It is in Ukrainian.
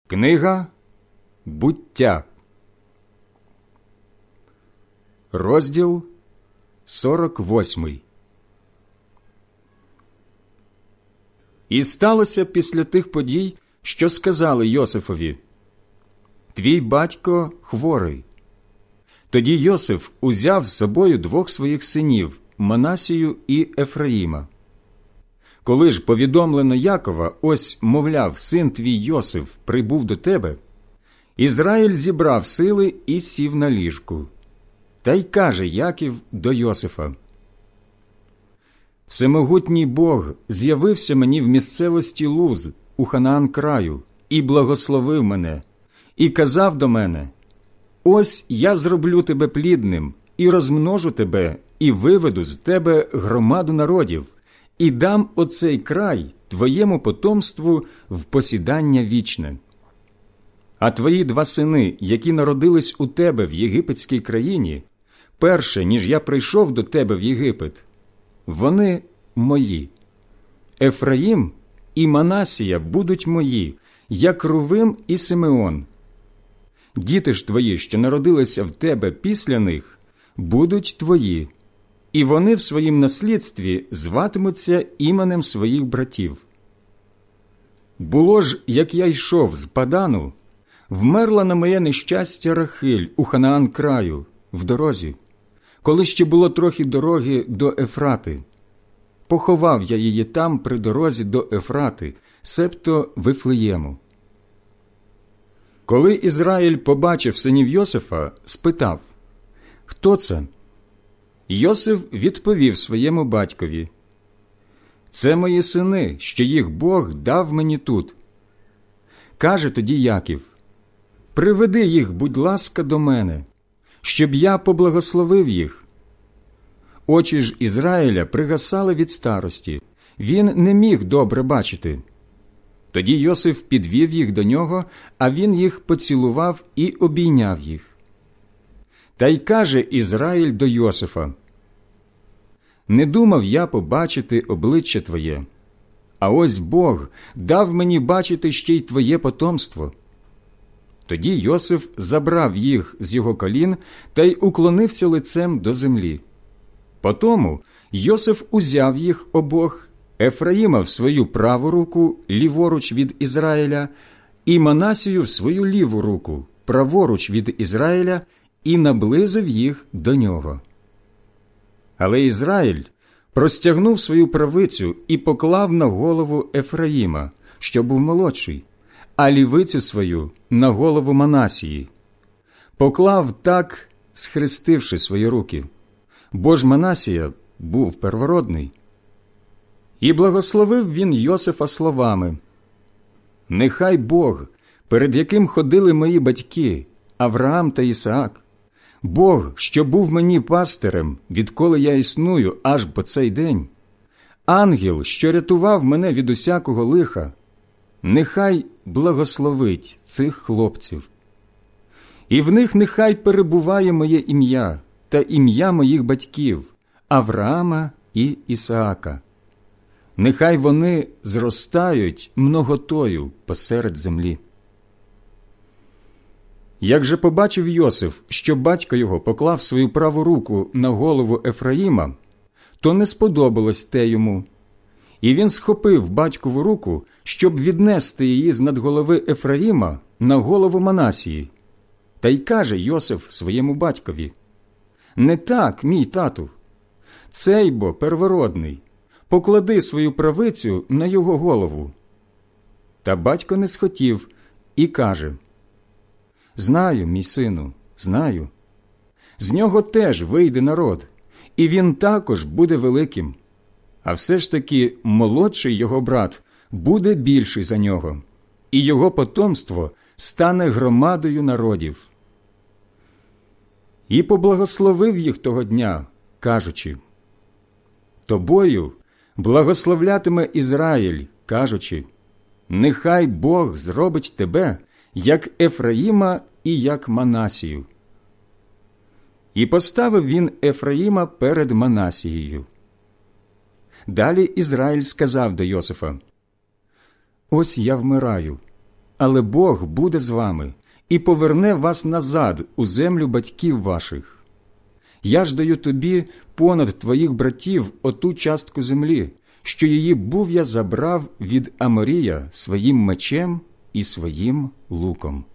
Книга Буття, розділ 48. І сталося після тих подій, що сказали Йосифові: «Твій батько хворий». Тоді Йосиф узяв з собою двох своїх синів – Манасію і Ефраїма. Коли ж повідомлено Якова, ось, мовляв, син твій Йосиф прибув до тебе, Ізраїль зібрав сили і сів на ліжку. Та й каже Яків до Йосифа: «Всемогутній Бог з'явився мені в місцевості Луз у Ханаан краю і благословив мене, і казав до мене: ось я зроблю тебе плідним, і розмножу тебе, і виведу з тебе громаду народів, і дам оцей край твоєму потомству в посідання вічне. А твої два сини, які народились у тебе в єгипетській країні, перше, ніж я прийшов до тебе в Єгипет, вони мої. Ефраїм і Манасія будуть мої, як Рувим і Симеон. Діти ж твої, що народилися в тебе після них, будуть твої, і вони в своїм наслідстві зватимуться іменем своїх братів. Було ж, як я йшов з Падану, вмерла на моє нещастя Рахиль у Ханаан краю, в дорозі, коли ще було трохи дороги до Ефрати. Поховав я її там при дорозі до Ефрати, себто Вифлеєму. Коли Ізраїль побачив синів Йосифа, спитав: хто це? Йосиф відповів своєму батькові: це мої сини, що їх Бог дав мені тут. Каже тоді Яків: приведи їх, будь ласка, до мене, щоб я поблагословив їх. Очі ж Ізраїля пригасали від старості, він не міг добре бачити. Тоді Йосиф підвів їх до нього, а він їх поцілував і обійняв їх. Та й каже Ізраїль до Йосифа: не думав я побачити обличчя твоє, а ось Бог дав мені бачити ще й твоє потомство. Тоді Йосиф забрав їх з його колін та й уклонився лицем до землі. Потому Йосиф узяв їх обох, Ефраїма в свою праву руку, ліворуч від Ізраїля, і Манасію в свою ліву руку, праворуч від Ізраїля, і наблизив їх до нього. Але Ізраїль простягнув свою правицю і поклав на голову Ефраїма, що був молодший, а лівицю свою на голову Манасії. Поклав так, схрестивши свої руки, бо ж Манасія був первородний. І благословив він Йосифа словами: «Нехай Бог, перед яким ходили мої батьки, Авраам та Ісаак, Бог, що був мені пастирем, відколи я існую аж по цей день, ангел, що рятував мене від усякого лиха, нехай благословить цих хлопців. І в них нехай перебуває моє ім'я та ім'я моїх батьків, Авраама і Ісаака. Нехай вони зростають многотою посеред землі». Як же побачив Йосиф, що батько його поклав свою праву руку на голову Ефраїма, то не сподобалось те йому. І він схопив батькову руку, щоб віднести її з над голови Ефраїма на голову Манасії. Та й каже Йосиф своєму батькові: «Не так, мій тату, цей бо первородний, поклади свою правицю на його голову». Та батько не схотів і каже: «Знаю, мій сину, знаю. З нього теж вийде народ, і він також буде великим. А все ж таки молодший його брат буде більший за нього, і його потомство стане громадою народів». І поблагословив їх того дня, кажучи: «Тобою благословлятиме Ізраїль, кажучи: нехай Бог зробить тебе, як Ефраїма і як Манасію». І поставив він Ефраїма перед Манасією. Далі Ізраїль сказав до Йосифа: «Ось я вмираю, але Бог буде з вами і поверне вас назад у землю батьків ваших. Я ж даю тобі понад твоїх братів оту частку землі, що її був я забрав від Аморія своїм мечем і своїм луком.